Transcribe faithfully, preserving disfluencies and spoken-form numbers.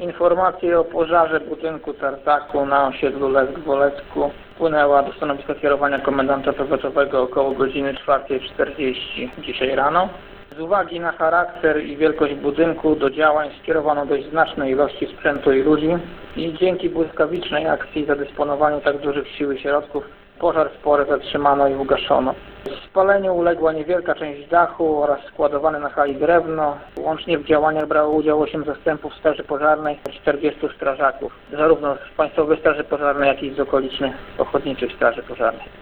Informacja o pożarze budynku Tartaku na osiedlu Lesk w Wolecku wpłynęła do stanowiska kierowania komendanta powiatowego około godziny czwartej czterdzieści dzisiaj rano. Z uwagi na charakter i wielkość budynku do działań skierowano dość znaczne ilości sprzętu i ludzi i dzięki błyskawicznej akcji i zadysponowaniu tak dużych sił i środków pożar spory zatrzymano i ugaszono. W spaleniu uległa niewielka część dachu oraz składowane na hali drewno. Łącznie w działaniach brało udział osiem zastępów straży pożarnej, czterdziestu strażaków, zarówno z Państwowej Straży Pożarnej, jak i z okolicznych ochotniczych straży pożarnych.